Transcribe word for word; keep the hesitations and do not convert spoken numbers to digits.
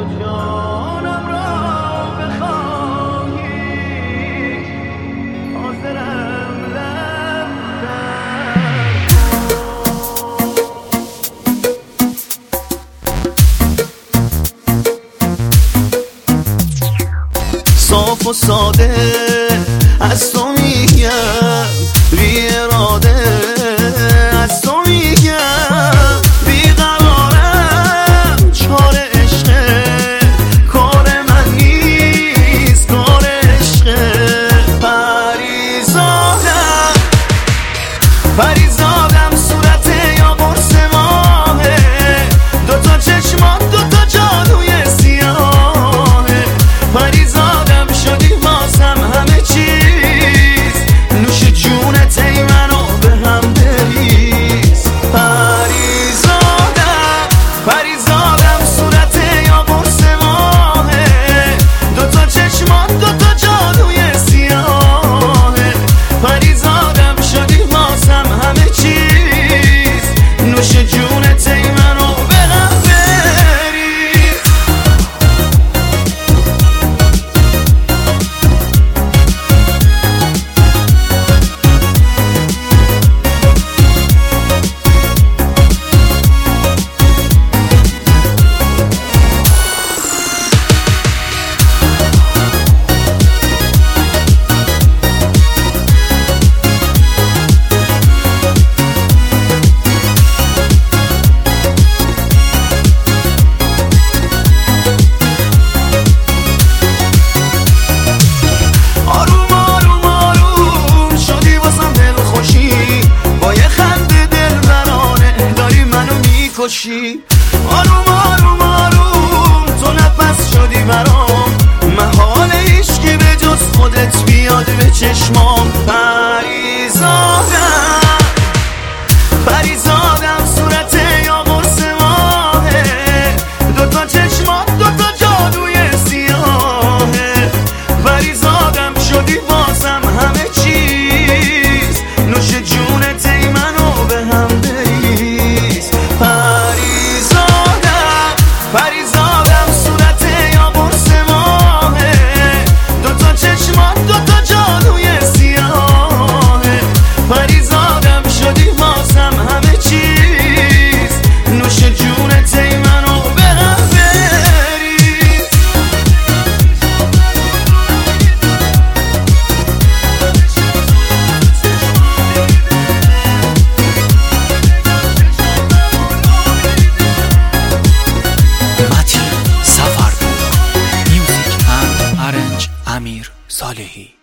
جانم را بخواهی حاضرم لب صاف و ساده از تو میگم، بی اراده از تو میگم، بیقرارم چار عشقه، کار من نیست کار عشقه. پریزادم پریزادم صورت یا قرص ماهه، دوتا چشمات دوتا جادوی سیاهه. پریزادم شدی بازم همه چیز، نوش جونت ای منو به هم بریز. پریزادم پریزادم صورت یا قرص ماهه، دوتا چشمات دوتا جادوی سیاهه. پریزادم شدی بازم همه چیز، نوش جونت ای منو به هم بریز. آروم آروم آروم تو نفس شدی برام، محال عشقی به جز خودت بیاد به چشمام. پریزادم پریزادم صورت یا قرص ماهه، دوتا چشمات دوتا جادوی سیاهه. پریزادم شدی بازم همه چیز، نوش جونت ای منو به هم بریز. پریزادم صورت یا قرص ماهه، دوتا چشمات دوتا جادوی سیاهه. پریزادم شدی بازم همه چیز، نوش جونت ای منو به هم بریز. متین سفرپور، میوزیک اند ارنج امیر صالحی.